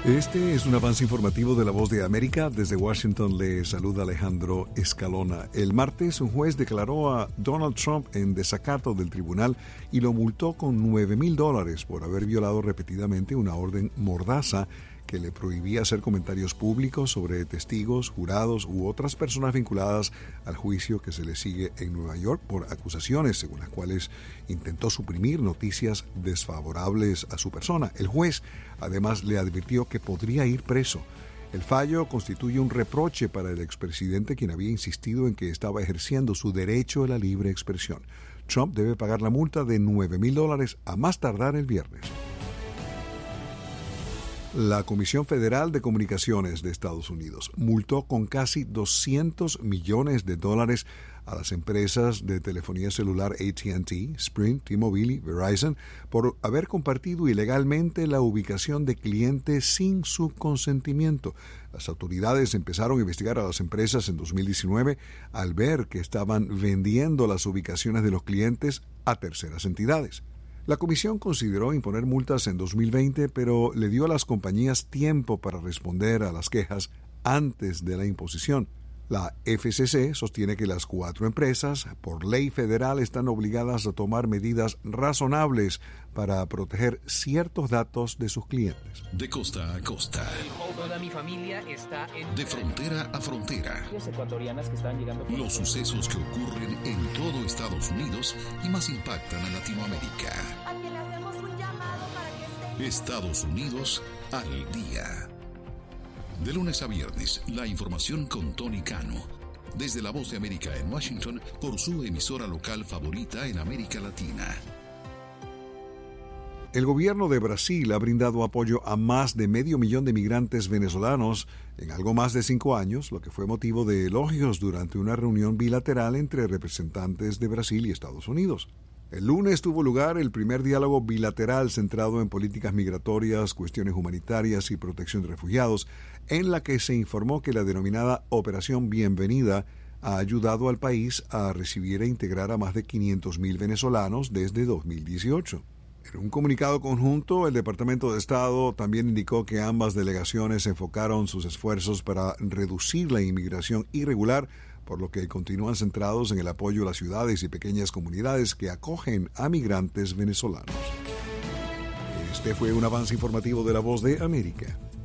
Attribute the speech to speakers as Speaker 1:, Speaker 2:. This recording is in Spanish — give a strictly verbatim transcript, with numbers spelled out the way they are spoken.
Speaker 1: Este es un avance informativo de La Voz de América. Desde Washington le saluda Alejandro Escalona. El martes, un juez declaró a Donald Trump en desacato del tribunal y lo multó con nueve mil dólares por haber violado repetidamente una orden mordaza que le prohibía hacer comentarios públicos sobre testigos, jurados u otras personas vinculadas al juicio que se le sigue en Nueva York por acusaciones según las cuales intentó suprimir noticias desfavorables a su persona. El juez además le advirtió que podría ir preso. El fallo constituye un reproche para el expresidente, quien había insistido en que estaba ejerciendo su derecho a la libre expresión. Trump debe pagar la multa de nueve mil dólares a más tardar el viernes. La Comisión Federal de Comunicaciones de Estados Unidos multó con casi doscientos millones de dólares a las empresas de telefonía celular A T and T, Sprint, T-Mobile y Verizon por haber compartido ilegalmente la ubicación de clientes sin su consentimiento. Las autoridades empezaron a investigar a las empresas en dos mil diecinueve al ver que estaban vendiendo las ubicaciones de los clientes a terceras entidades. La comisión consideró imponer multas en dos mil veinte, pero le dio a las compañías tiempo para responder a las quejas antes de la imposición. La F C C sostiene que las cuatro empresas, por ley federal, están obligadas a tomar medidas razonables para proteger ciertos datos de sus clientes.
Speaker 2: De costa a costa.
Speaker 3: Toda mi familia está en...
Speaker 2: De frontera a frontera.
Speaker 3: ecuatorianas que están llegando por...
Speaker 2: Los sucesos que ocurren en todo Estados Unidos y más impactan a Latinoamérica.
Speaker 4: A quien le hacemos un llamado para que esté...
Speaker 2: Estados Unidos al día. De lunes a viernes, la información con Tony Cano. Desde La Voz de América en Washington, por su emisora local favorita en América Latina.
Speaker 1: El gobierno de Brasil ha brindado apoyo a más de medio millón de migrantes venezolanos en algo más de cinco años, lo que fue motivo de elogios durante una reunión bilateral entre representantes de Brasil y Estados Unidos. El lunes tuvo lugar el primer diálogo bilateral centrado en políticas migratorias, cuestiones humanitarias y protección de refugiados, en la que se informó que la denominada Operación Bienvenida ha ayudado al país a recibir e integrar a más de quinientos mil venezolanos desde dos mil dieciocho. En un comunicado conjunto, el Departamento de Estado también indicó que ambas delegaciones enfocaron sus esfuerzos para reducir la inmigración irregular, por lo que continúan centrados en el apoyo a las ciudades y pequeñas comunidades que acogen a migrantes venezolanos. Este fue un avance informativo de La Voz de América.